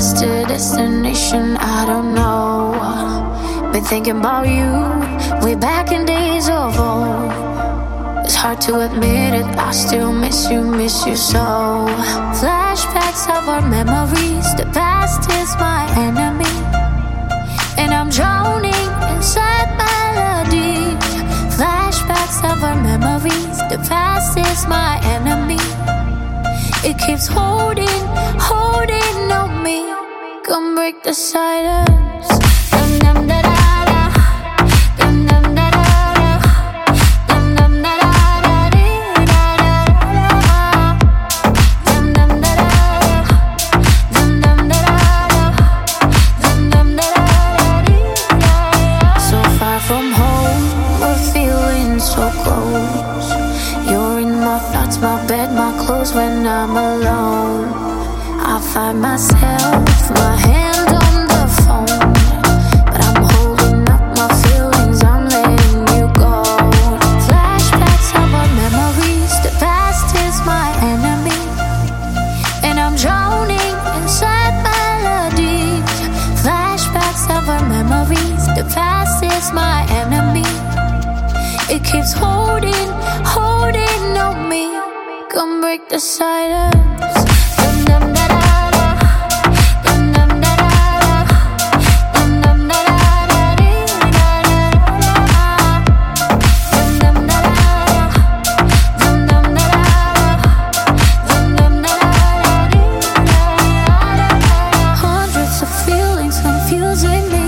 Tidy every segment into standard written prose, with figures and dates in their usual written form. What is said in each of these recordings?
past to destination, I don't know. Been thinking about you, way back in days of old. It's hard to admit it, I still miss you so. Flashbacks of our memories, the past is my enemy, and I'm drowning inside melodies. Flashbacks of our memories, the past is my enemy. It keeps holding on me. Come break the silence. Dum dum da da da. Dum dum da da da. Dum dum da da da dee da da da. Dum dum da da da. Dum dum da da da. Dum dum da da da dee da da. So far from home, we're feeling so close. You're in my thoughts, my bed, my clothes when I'm alone. I find myself, my hand on the phone, but I'm holding up my feelings, I'm letting you go. Flashbacks of our memories, the past is my enemy, and I'm drowning inside melodies. Flashbacks of our memories, the past is my enemy. It keeps holding on me. Come break the silence. Dum dum da da da. Dum dum da da da. Dum dum da da da dee da da da. Dum dum da da da. Dum dum da da da. Dum dum da da da dee da da. Hundreds of feelings confusing me,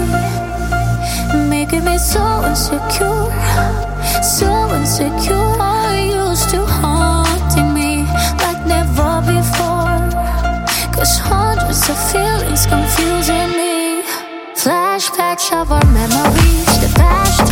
making me so insecure, so insecure. Are you still haunting me like never before? 'Cause hundreds of feelings confusing me. Flashbacks of our memories, the past